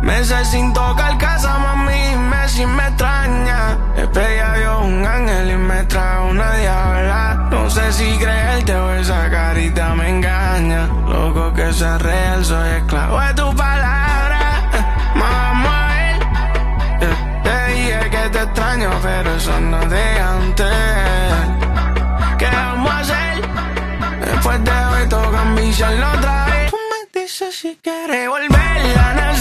Meses sin tocar casa, mami, si me extraña. Ella vio un ángel y me trajo una diabla. No sé si creerte o esa carita me engaña. Loco que sea real, soy esclavo de tu palabra. Vamos a ver. Te dije que te extraño, pero eso no de antes. ¿Qué vamos a hacer? Después de hoy toca enviciarlo otra vez. Tú me dices si quieres volver la